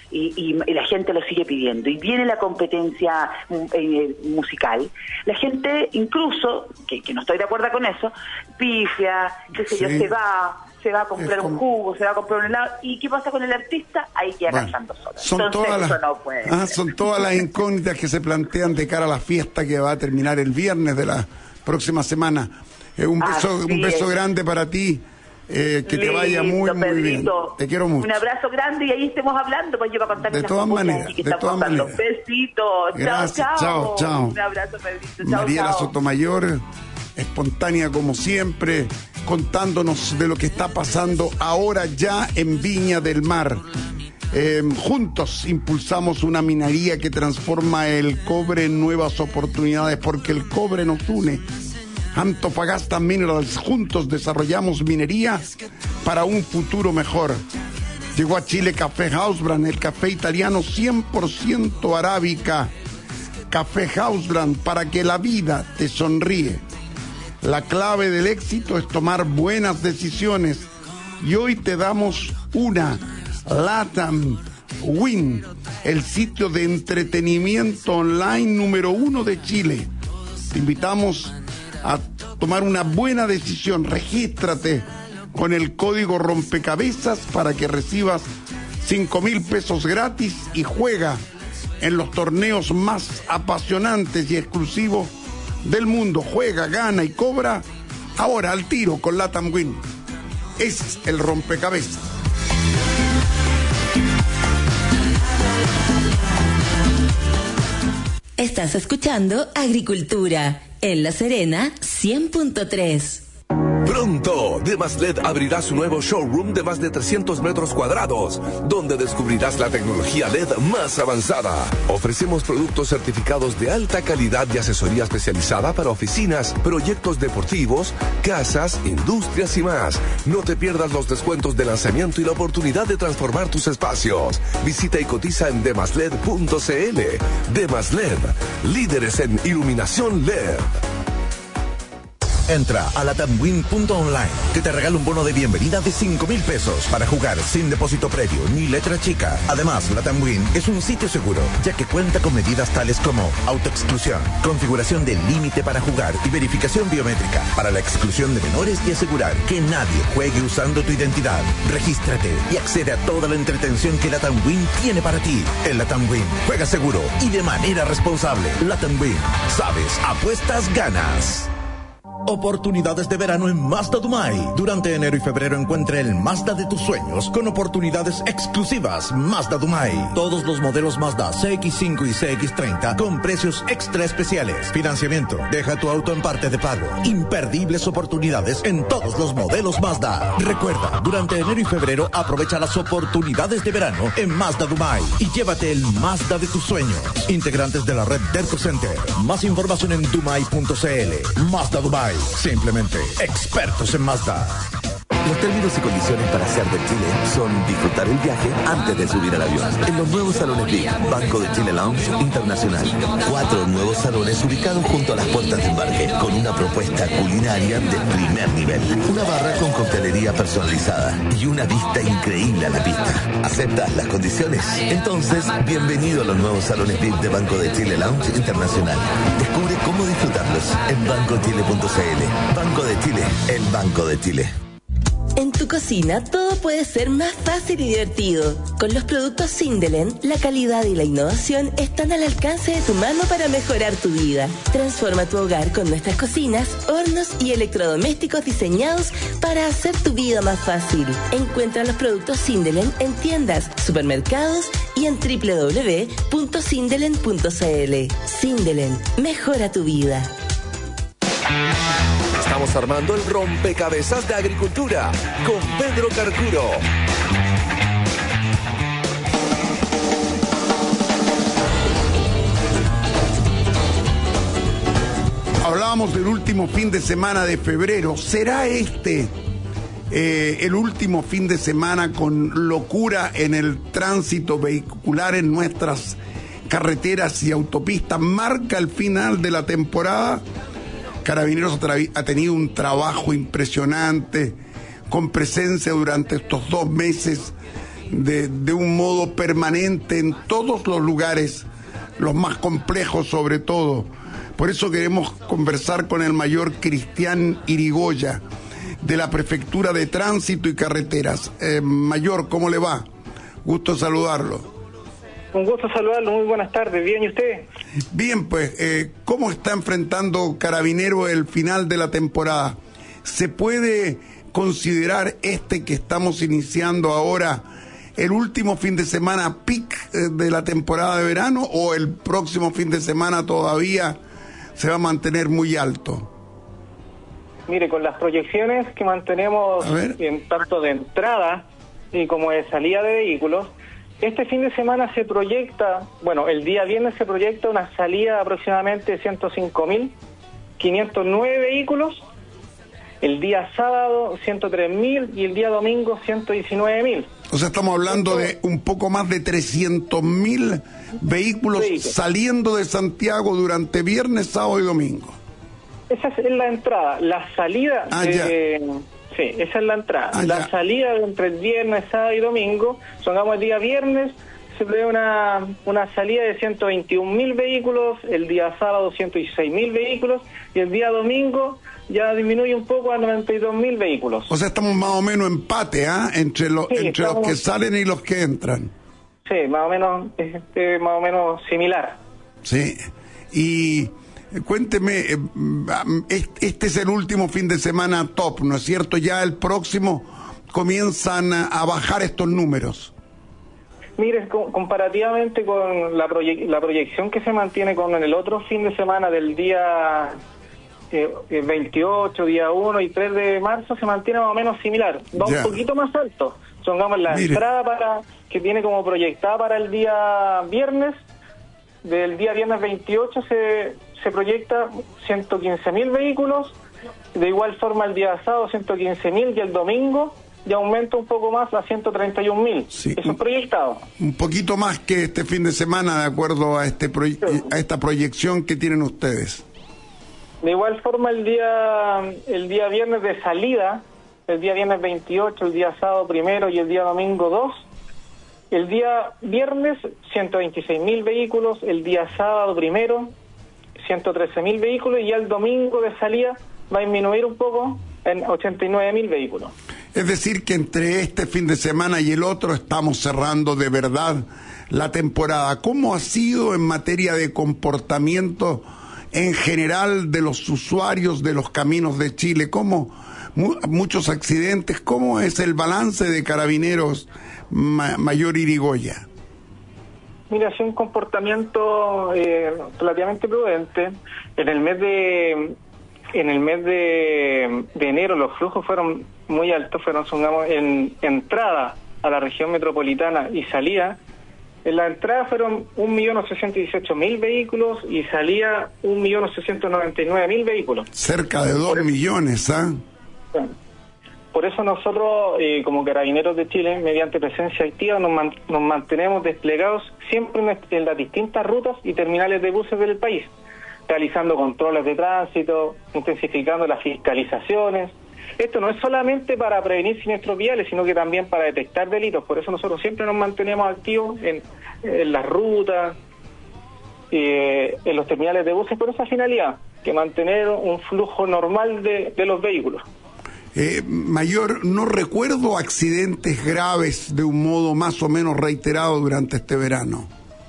y, y, y la gente lo sigue pidiendo, y viene la competencia eh, musical, la gente incluso, que, que no estoy de acuerdo con eso, pifia, qué sé yo, Sí. se va... se va a comprar como... un jugo, se va a comprar un helado, ¿y qué pasa con el artista? Ahí queda bueno, cantando solo. Son Entonces, todas las, eso no puede ah, ser. son todas las incógnitas que se plantean de cara a la fiesta que va a terminar el viernes de la próxima semana. Eh, un beso, Así un beso es. grande para ti, eh, que Lindo, te vaya muy, muy bien. Pedrito. Te quiero mucho. Un abrazo grande y ahí estemos hablando, pues yo para contarles De las todas cosas maneras, aquí que de estamos todas contando. maneras. Besitos. Gracias, Chao, chao, chao. Un abrazo, Pedrito. Chao, Mariela chao. Sotomayor, espontánea como siempre, contándonos de lo que está pasando ahora ya en Viña del Mar. Eh, juntos impulsamos una minería que transforma el cobre en nuevas oportunidades, porque el cobre nos une. Antofagasta Minerals, juntos desarrollamos minería para un futuro mejor. Llegó a Chile Café Hausbrand, el café italiano cien por ciento arábica. Café Hausbrand, para que la vida te sonríe. La clave del éxito es tomar buenas decisiones, y hoy te damos una. Latam Win, el sitio de entretenimiento online número uno de Chile. Te invitamos a tomar una buena decisión. Regístrate con el código rompecabezas para que recibas cinco mil pesos gratis y juega en los torneos más apasionantes y exclusivos del mundo. Juega, gana y cobra ahora al tiro con Latam Win. Es el rompecabezas. Estás escuchando Agricultura en La Serena cien punto tres. Pronto, Demaslet abrirá su nuevo showroom de más de trescientos metros cuadrados, donde descubrirás la tecnología L E D más avanzada. Ofrecemos productos certificados de alta calidad y asesoría especializada para oficinas, proyectos deportivos, casas, industrias y más. No te pierdas los descuentos de lanzamiento y la oportunidad de transformar tus espacios. Visita y cotiza en demaslet punto c l. Demaslet, líderes en iluminación L E D. Entra a latamwin punto online, que te regala un bono de bienvenida de cinco mil pesos para jugar sin depósito previo ni letra chica. Además, Latamwin es un sitio seguro, ya que cuenta con medidas tales como autoexclusión, configuración del límite para jugar y verificación biométrica para la exclusión de menores y asegurar que nadie juegue usando tu identidad. Regístrate y accede a toda la entretención que Latamwin tiene para ti. En Latamwin, juega seguro y de manera responsable. Latamwin, sabes, apuestas, ganas. Oportunidades de verano en Mazda Dumay. Durante enero y febrero encuentre el Mazda de tus sueños con oportunidades exclusivas. Mazda Dumay. Todos los modelos Mazda C X cinco y C X treinta con precios extra especiales. Financiamiento. Deja tu auto en parte de pago. Imperdibles oportunidades en todos los modelos Mazda. Recuerda, durante enero y febrero aprovecha las oportunidades de verano en Mazda Dumay y llévate el Mazda de tus sueños. Integrantes de la red Derco Center. Más información en dumay punto c l. Mazda Dumay. Simplemente expertos en Mazda. Los términos y condiciones para hacer de Chile son disfrutar el viaje antes de subir al avión. En los nuevos salones V I C, Banco de Chile Lounge Internacional. Cuatro nuevos salones ubicados junto a las puertas de embarque, con una propuesta culinaria de primer nivel. Una barra con coctelería personalizada y una vista increíble a la pista. ¿Aceptas las condiciones? Entonces, bienvenido a los nuevos salones V I C de Banco de Chile Lounge Internacional. Descubre cómo disfrutarlos en banco chile punto c l. Banco de Chile, el Banco de Chile. En tu cocina todo puede ser más fácil y divertido. Con los productos Sindelen, la calidad y la innovación están al alcance de tu mano para mejorar tu vida. Transforma tu hogar con nuestras cocinas, hornos y electrodomésticos diseñados para hacer tu vida más fácil. Encuentra los productos Sindelen en tiendas, supermercados y en doble u doble u doble u punto sindelen punto c l. Sindelen, mejora tu vida. Estamos armando el rompecabezas de agricultura con Pedro Carcuro. Hablábamos del último fin de semana de febrero. ¿Será este eh, el último fin de semana con locura en el tránsito vehicular en nuestras carreteras y autopistas? ¿Marca el final de la temporada? Carabineros ha tenido un trabajo impresionante, con presencia durante estos dos meses de, de un modo permanente en todos los lugares, los más complejos sobre todo. Por eso queremos conversar con el mayor Cristian Irigoyen, de la Prefectura de Tránsito y Carreteras. Eh, mayor, ¿cómo le va? Gusto saludarlo. Un gusto saludarlo, muy buenas tardes. ¿Bien y usted? Bien, pues, eh, ¿cómo está enfrentando Carabinero el final de la temporada? ¿Se puede considerar este que estamos iniciando ahora el último fin de semana peak eh, de la temporada de verano, o el próximo fin de semana todavía se va a mantener muy alto? Mire, con las proyecciones que mantenemos en tanto de entrada y como de salida de vehículos, este fin de semana se proyecta, bueno, el día viernes se proyecta una salida de aproximadamente ciento cinco mil quinientos nueve vehículos, el día sábado ciento tres mil y el día domingo ciento diecinueve mil. O sea, estamos hablando de un poco más de trescientos mil vehículos Vehículos. saliendo de Santiago durante viernes, sábado y domingo. Esa es la entrada. La salida, Ah, eh, sí, esa es la entrada. Ah, la ya. salida entre el viernes, sábado y domingo, supongamos el día viernes, se prevé una, una salida de ciento veintiún mil vehículos, el día sábado ciento dieciséis mil vehículos, y el día domingo ya disminuye un poco a noventa y dos mil vehículos. O sea, estamos más o menos empate, ¿ah? Entre, lo- Sí, entre estamos- los que salen y los que entran. Sí, más o menos, este, más o menos similar. Sí. Y eh, cuénteme, eh, mm, est- este es el último fin de semana top, ¿no es cierto? Ya el próximo comienzan a a bajar estos números. Mire, co- comparativamente con la, proye- la proyección que se mantiene con el otro fin de semana del día eh, eh, veintiocho, día uno y tres de marzo, se mantiene más o menos similar. Va Ya. un poquito más alto. Pongamos la Mire. entrada para que tiene como proyectada para el día viernes. Del día viernes veintiocho se, se proyecta ciento quince mil vehículos. De igual forma el día sábado ciento quince mil y el domingo ya aumenta un poco más a ciento treinta y un mil. Sí. Eso es proyectado. Un poquito más que este fin de semana, de acuerdo a este proy- a esta proyección que tienen ustedes. De igual forma el día el día viernes de salida, el día viernes veintiocho, el día sábado primero y el día domingo dos. El día viernes ciento veintiséis mil vehículos, el día sábado primero ciento trece mil vehículos y el domingo de salida va a disminuir un poco en ochenta y nueve mil vehículos. Es decir, que entre este fin de semana y el otro estamos cerrando de verdad la temporada. ¿Cómo ha sido en materia de comportamiento en general de los usuarios de los caminos de Chile? ¿Cómo mu- muchos accidentes? ¿Cómo es el balance de Carabineros, ma- mayor Irigoyen? Mira, ha sido un comportamiento eh, relativamente prudente. En el mes de en el mes de, de enero los flujos fueron muy altos, fueron supongamos, en entrada a la región metropolitana y salida. En la entrada fueron un millón ochocientos dieciocho mil vehículos y salía un millón ochocientos noventa y nueve mil vehículos. Cerca de dos millones, ¿ah? Por eso nosotros, eh, como Carabineros de Chile, mediante presencia activa, nos, man- nos mantenemos desplegados siempre en, est- en las distintas rutas y terminales de buses del país, realizando controles de tránsito, intensificando las fiscalizaciones. Esto no es solamente para prevenir siniestros viales, sino que también para detectar delitos. Por eso nosotros siempre nos mantenemos activos en, en las rutas, eh, en los terminales de buses, por esa finalidad, que mantener un flujo normal de, de los vehículos. Eh, mayor, no recuerdo accidentes graves de un modo más o menos reiterado durante este verano.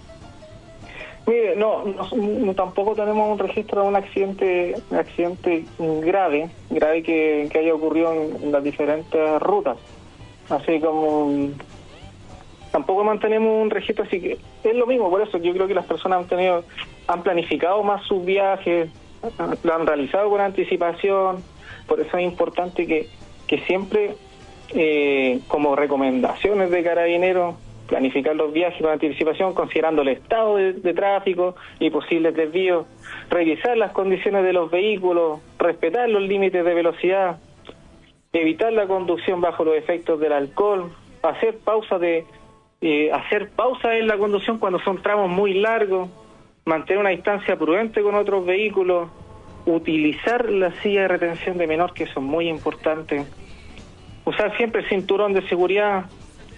Mire, no, no, no, tampoco tenemos un registro de un accidente un accidente grave, grave que, que haya ocurrido en, en las diferentes rutas. Así como tampoco mantenemos un registro, así que es lo mismo. Por eso yo creo que las personas han tenido han planificado más sus viajes, lo han realizado con anticipación. Por eso es importante que, que siempre, eh, como recomendaciones de Carabineros, planificar los viajes con anticipación, considerando el estado de, de tráfico y posibles desvíos, revisar las condiciones de los vehículos, respetar los límites de velocidad, evitar la conducción bajo los efectos del alcohol, hacer pausas de eh, hacer pausas en la conducción cuando son tramos muy largos, mantener una distancia prudente con otros vehículos, utilizar la silla de retención de menor, que son muy importantes, usar siempre el cinturón de seguridad,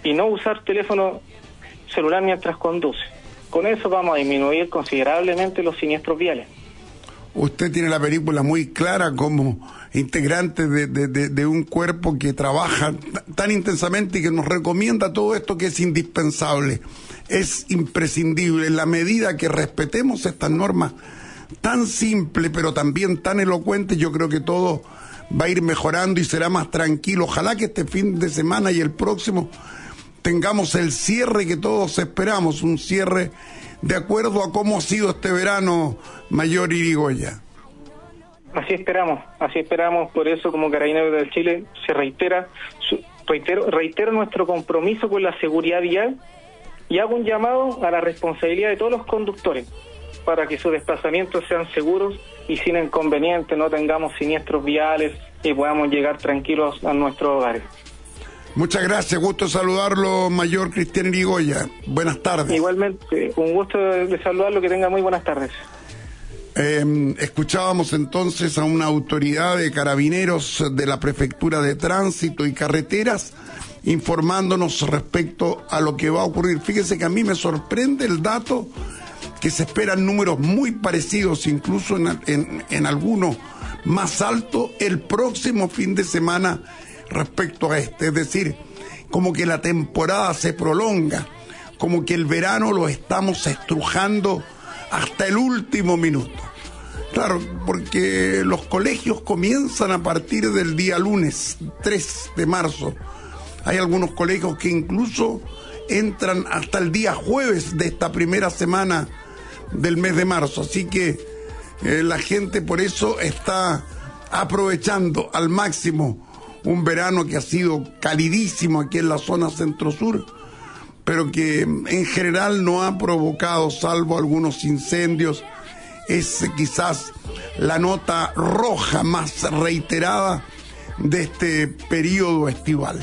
y no usar teléfono celular mientras conduce. Con eso vamos a disminuir considerablemente los siniestros viales. Usted tiene la película muy clara como integrante de, de, de, de un cuerpo que trabaja tan intensamente y que nos recomienda todo esto que es indispensable, es imprescindible. En la medida que respetemos estas normas tan simples pero también tan elocuentes, yo creo que todo va a ir mejorando y será más tranquilo. Ojalá que este fin de semana y el próximo tengamos el cierre que todos esperamos, un cierre de acuerdo a cómo ha sido este verano, Mayor Irigoyen. Así esperamos, así esperamos, por eso como Carabineros del Chile se reitera, su, reitero, reitero nuestro compromiso con la seguridad vial y hago un llamado a la responsabilidad de todos los conductores para que sus desplazamientos sean seguros y sin inconveniente, no tengamos siniestros viales y podamos llegar tranquilos a nuestros hogares. Muchas gracias, gusto saludarlo, Mayor Cristian Irigoyen. Buenas tardes. Igualmente, un gusto de saludarlo, que tenga muy buenas tardes. Eh, escuchábamos entonces a una autoridad de Carabineros de la Prefectura de Tránsito y Carreteras informándonos respecto a lo que va a ocurrir. Fíjese que a mí me sorprende el dato que se esperan números muy parecidos, incluso en, en, en algunos más altos, el próximo fin de semana respecto a este. Es decir, como que la temporada se prolonga, como que el verano lo estamos estrujando hasta el último minuto. Claro, porque los colegios comienzan a partir del día lunes, tres de marzo. Hay algunos colegios que incluso entran hasta el día jueves de esta primera semana del mes de marzo. Así que eh, la gente por eso está aprovechando al máximo un verano que ha sido calidísimo aquí en la zona centro-sur, pero que en general no ha provocado, salvo algunos incendios. Es quizás la nota roja más reiterada de este periodo estival.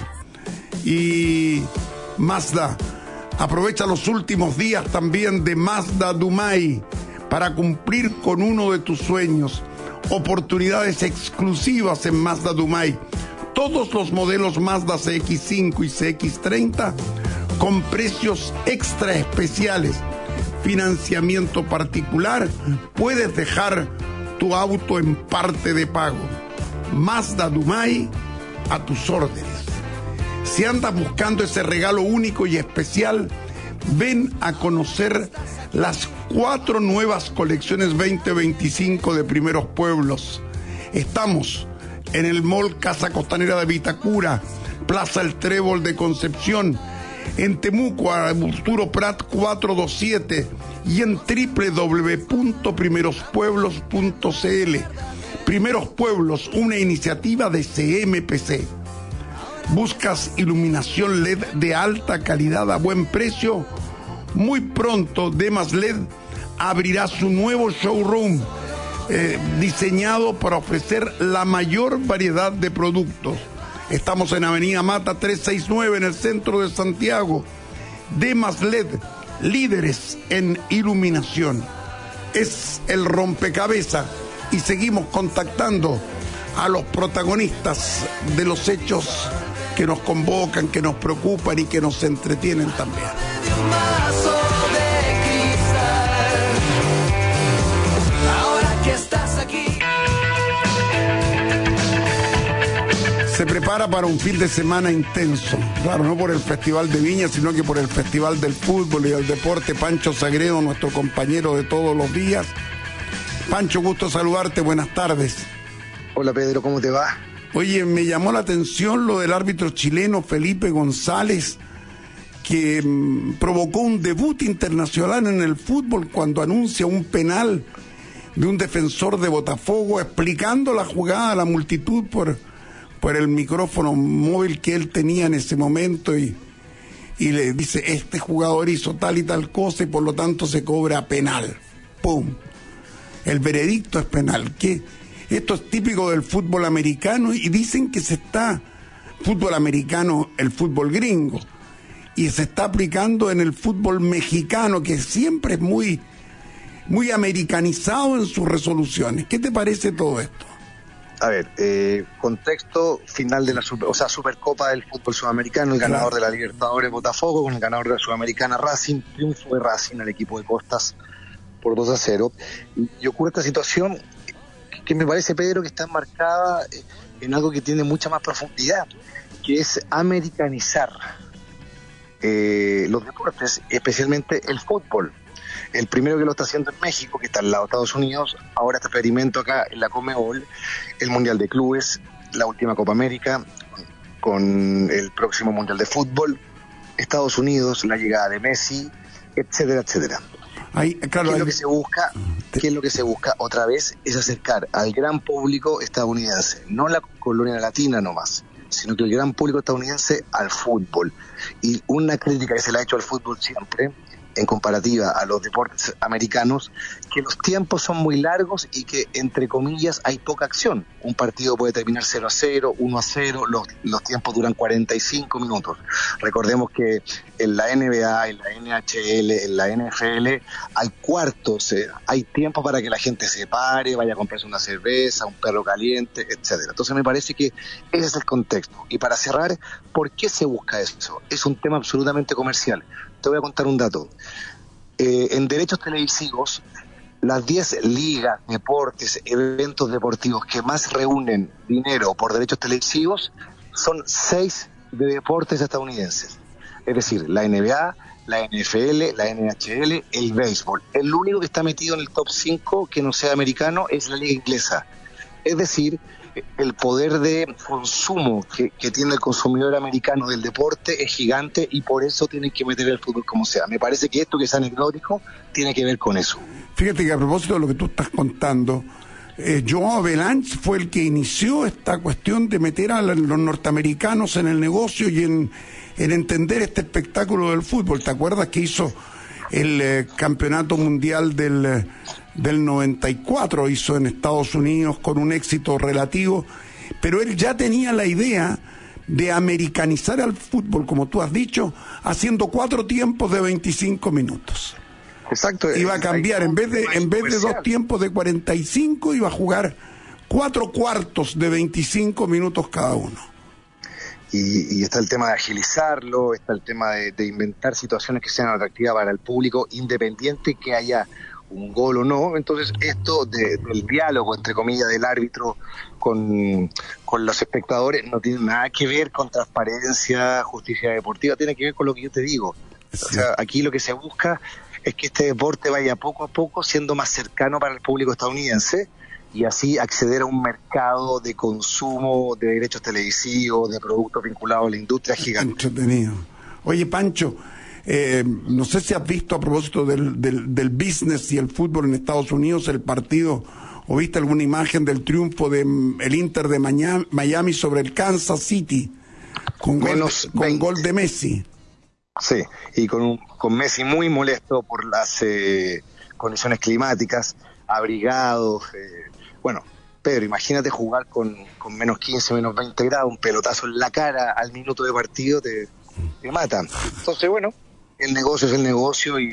Y Mazda aprovecha los últimos días también de Mazda Dumay para cumplir con uno de tus sueños. Oportunidades exclusivas en Mazda Dumay. Todos los modelos Mazda C X cinco y C X treinta con precios extra especiales, financiamiento particular, puedes dejar tu auto en parte de pago. Mazda Dumay, a tus órdenes. Si andas buscando ese regalo único y especial, ven a conocer las cuatro nuevas colecciones veinte veinticinco de Primeros Pueblos. Estamos en el Mall Casa Costanera de Vitacura, Plaza El Trébol de Concepción, en Temuco, Arturo Prat cuatrocientos veintisiete y en doble u doble u doble u punto primeros pueblos punto c l. Primeros Pueblos, una iniciativa de C M P C. ¿Buscas iluminación L E D de alta calidad a buen precio? Muy pronto Demas L E D abrirá su nuevo showroom eh, diseñado para ofrecer la mayor variedad de productos. Estamos en Avenida Mata trescientos sesenta y nueve en el centro de Santiago. Demas L E D, líderes en iluminación. Es el rompecabezas y seguimos contactando a los protagonistas de los hechos que nos convocan, que nos preocupan y que nos entretienen también. Se prepara para un fin de semana intenso, claro, no por el Festival de Viña, sino que por el Festival del Fútbol y del Deporte. Pancho Sagredo, nuestro compañero de todos los días. Pancho, gusto saludarte, buenas tardes. Hola Pedro, ¿cómo te va? Oye, me llamó la atención lo del árbitro chileno Felipe González, que mmm, provocó un debut internacional en el fútbol cuando anuncia un penal de un defensor de Botafogo, explicando la jugada a la multitud por, por el micrófono móvil que él tenía en ese momento, y, y le dice, este jugador hizo tal y tal cosa y por lo tanto se cobra penal. ¡Pum! El veredicto es penal. ¿Qué? Esto es típico del fútbol americano y dicen que se está, fútbol americano, el fútbol gringo, y se está aplicando en el fútbol mexicano, que siempre es muy, muy americanizado en sus resoluciones. ¿Qué te parece todo esto? a ver, eh, contexto final de la super, o sea, Supercopa del fútbol sudamericano, el ganador de la Libertadores Botafogo con el ganador de la Sudamericana Racing, triunfo de Racing al equipo de Costas por dos a cero. Y ocurre esta situación que, que me parece, Pedro, que está enmarcada en algo que tiene mucha más profundidad, que es americanizar eh, los deportes, especialmente el fútbol. El primero que lo está haciendo en México, que está al lado de Estados Unidos, ahora está experimento acá en la Conmebol, el Mundial de Clubes, la última Copa América, con el próximo Mundial de Fútbol, Estados Unidos, la llegada de Messi, etcétera, etcétera. Ahí, claro, ¿Qué es ahí... lo que se busca? ¿Qué es lo que se busca? Otra vez es acercar al gran público estadounidense, no la colonia latina nomás, sino que el gran público estadounidense al fútbol. Y una crítica que se le ha hecho al fútbol siempre, en comparativa a los deportes americanos, que los tiempos son muy largos y que, entre comillas, hay poca acción. Un partido puede terminar cero a cero, uno a cero, los, los tiempos duran cuarenta y cinco minutos. Recordemos que en la N B A, en la N H L, en la N F L, hay cuartos, eh, hay tiempo para que la gente se pare, vaya a comprarse una cerveza, un perro caliente, etcétera. Entonces me parece que ese es el contexto. Y para cerrar, ¿por qué se busca eso? Es un tema absolutamente comercial. Te voy a contar un dato. Eh, en derechos televisivos, las diez ligas, deportes, eventos deportivos que más reúnen dinero por derechos televisivos son seis de deportes estadounidenses. Es decir, la N B A, la N F L, la N H L, el béisbol. El único que está metido en el top cinco que no sea americano es la liga inglesa. Es decir, el poder de consumo que, que tiene el consumidor americano del deporte es gigante y por eso tienen que meter el fútbol como sea. Me parece que esto que es anecdótico tiene que ver con eso. Fíjate que a propósito de lo que tú estás contando, eh, Joao Avalanche fue el que inició esta cuestión de meter a los norteamericanos en el negocio y en, en entender este espectáculo del fútbol. ¿Te acuerdas que hizo el eh, campeonato mundial del... Eh, del noventa y cuatro, hizo en Estados Unidos con un éxito relativo, pero él ya tenía la idea de americanizar al fútbol, como tú has dicho, haciendo cuatro tiempos de veinticinco minutos. Exacto. Iba a cambiar, en vez de en vez de dos tiempos de cuarenta y cinco, iba a jugar cuatro cuartos de veinticinco minutos cada uno. Y, y está el tema de agilizarlo, está el tema de, de inventar situaciones que sean atractivas para el público, independiente que haya un gol o no. Entonces esto de, del diálogo, entre comillas, del árbitro con, con los espectadores no tiene nada que ver con transparencia, justicia deportiva, tiene que ver con lo que yo te digo. Sí. O sea, aquí lo que se busca es que este deporte vaya poco a poco siendo más cercano para el público estadounidense y así acceder a un mercado de consumo de derechos televisivos, de productos vinculados a la industria gigante. Entretenido. Oye, Pancho, Eh, no sé si has visto, a propósito del, del, del business y el fútbol en Estados Unidos, el partido, o viste alguna imagen del triunfo de el Inter de Miami sobre el Kansas City con gol, con gol de Messi. Sí, y con, un, con Messi muy molesto por las eh, condiciones climáticas, abrigados. Eh, bueno, Pedro, imagínate jugar con, con menos quince, menos veinte grados, un pelotazo en la cara al minuto de partido te, te mata. Entonces, bueno, el negocio es el negocio y,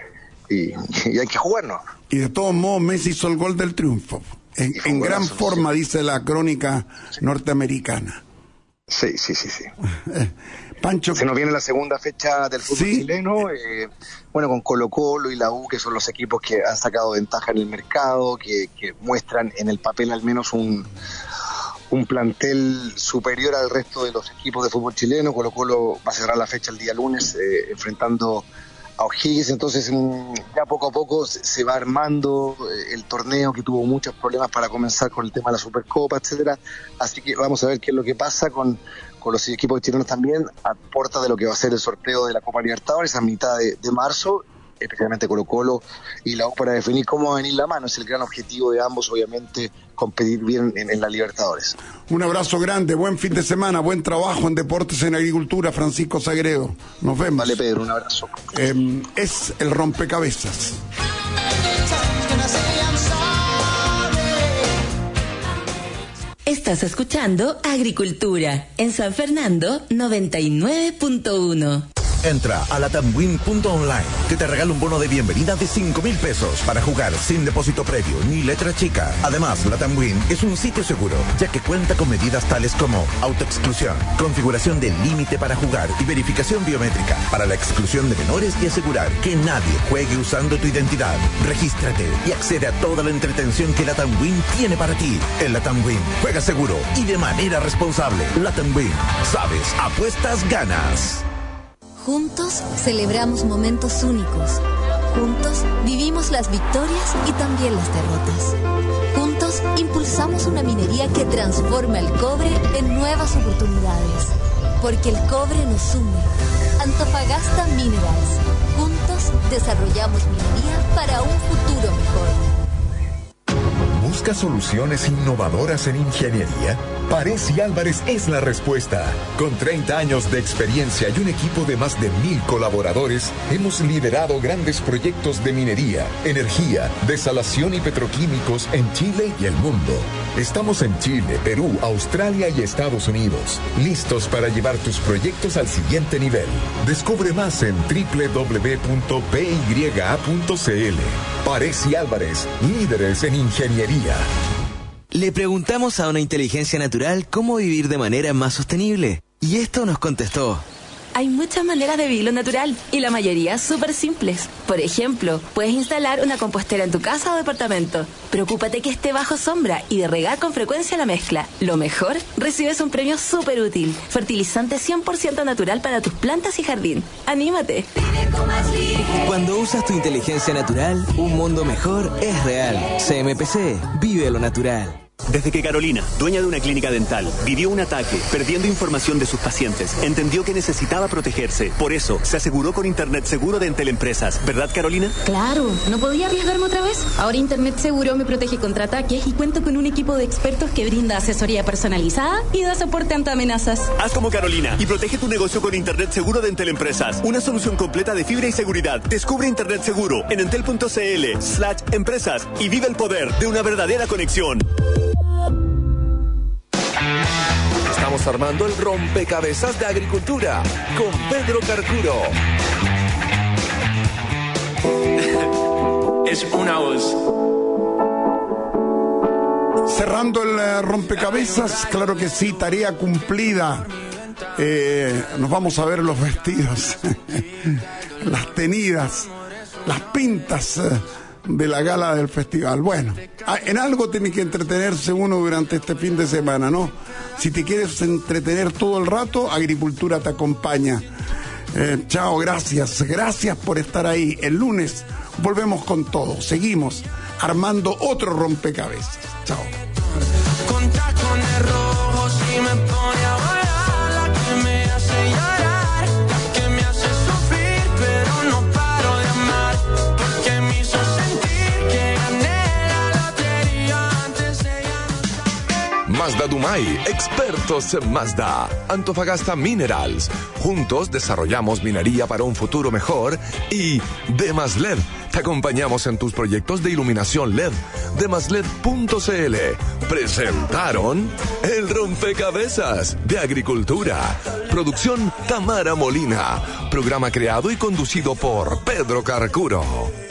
y, y hay que jugarnos. Y de todos modos Messi hizo el gol del triunfo, en, en gran golazo, forma, sí. Dice la crónica sí. norteamericana. Sí, sí, sí, sí. Pancho, se nos viene la segunda fecha del fútbol ¿sí? chileno, eh, bueno, con Colo Colo y la U, que son los equipos que han sacado ventaja en el mercado, que, que muestran en el papel al menos un un plantel superior al resto de los equipos de fútbol chileno. Colo Colo va a cerrar la fecha el día lunes eh, enfrentando a O'Higgins, entonces mmm, ya poco a poco se, se va armando eh, el torneo, que tuvo muchos problemas para comenzar con el tema de la Supercopa, etcétera. Así que vamos a ver qué es lo que pasa con, con los equipos chilenos también, a puerta de lo que va a ser el sorteo de la Copa Libertadores a mitad de, de marzo, especialmente Colo Colo y la U, para definir cómo va a venir la mano. Es el gran objetivo de ambos, obviamente, competir bien en, en la Libertadores. Un abrazo grande, buen fin de semana, buen trabajo en Deportes en Agricultura, Francisco Sagredo. Nos vemos. Vale, Pedro, un abrazo. Eh, es el rompecabezas. Estás escuchando Agricultura en San Fernando noventa y nueve punto uno. Entra a latamwin punto online, que te regala un bono de bienvenida de cinco mil pesos para jugar sin depósito previo ni letra chica. Además, Latamwin es un sitio seguro, ya que cuenta con medidas tales como autoexclusión, configuración del límite para jugar y verificación biométrica para la exclusión de menores y asegurar que nadie juegue usando tu identidad. Regístrate y accede a toda la entretención que Latamwin tiene para ti. En Latamwin, juega seguro y de manera responsable. Latamwin, sabes, apuestas, ganas. Juntos celebramos momentos únicos. Juntos vivimos las victorias y también las derrotas. Juntos impulsamos una minería que transforma el cobre en nuevas oportunidades. Porque el cobre nos une. Antofagasta Minerals. Juntos desarrollamos minería para un futuro mejor. ¿Busca soluciones innovadoras en ingeniería? Paresi Álvarez es la respuesta. Con treinta años de experiencia y un equipo de más de mil colaboradores, hemos liderado grandes proyectos de minería, energía, desalación y petroquímicos en Chile y el mundo. Estamos en Chile, Perú, Australia y Estados Unidos, listos para llevar tus proyectos al siguiente nivel. Descubre más en doble u doble u doble u punto p y a punto c l. Paresi Álvarez, líderes en ingeniería. Le preguntamos a una inteligencia natural cómo vivir de manera más sostenible. Y esto nos contestó. Hay muchas maneras de vivirlo natural y la mayoría súper simples. Por ejemplo, puedes instalar una compostera en tu casa o departamento. Preocúpate que esté bajo sombra y de regar con frecuencia la mezcla. Lo mejor, recibes un premio súper útil. Fertilizante cien por ciento natural para tus plantas y jardín. ¡Anímate! Cuando usas tu inteligencia natural, un mundo mejor es real. C M P C, vive lo natural. Desde que Carolina, dueña de una clínica dental, vivió un ataque, perdiendo información de sus pacientes, entendió que necesitaba protegerse. Por eso, se aseguró con Internet Seguro de Entel Empresas. ¿Verdad, Carolina? Claro, no podía arriesgarme otra vez. Ahora Internet Seguro me protege contra ataques y cuento con un equipo de expertos que brinda asesoría personalizada y da soporte ante amenazas. Haz como Carolina y protege tu negocio con Internet Seguro de Entel Empresas. Una solución completa de fibra y seguridad. Descubre Internet Seguro en entel punto c l slash empresas y vive el poder de una verdadera conexión. Estamos armando el rompecabezas de agricultura con Pedro Carcuro. Es una voz. Cerrando el eh, rompecabezas, claro que sí, tarea cumplida. Eh, nos vamos a ver los vestidos, las tenidas, las pintas eh, de la gala del festival. Bueno, en algo tiene que entretenerse uno durante este fin de semana, ¿no? Si te quieres entretener todo el rato, Agricultura te acompaña. Eh, chao, gracias, gracias por estar ahí. El lunes volvemos con todo, seguimos armando otro rompecabezas. Chao. Contar con el rojo si me pone a volar, la que me hace llorar, la que me hace sufrir, pero no paro de amar, porque me hizo sentir que gané la lotería antes de ya no. Mazda Dumay, expertos en Mazda. Antofagasta Minerals. Juntos desarrollamos minería para un futuro mejor. Y Demaslet. Te acompañamos en tus proyectos de iluminación L E D. Demaslet punto c l presentaron el rompecabezas de agricultura. Producción Tamara Molina. Programa creado y conducido por Pedro Carcuro.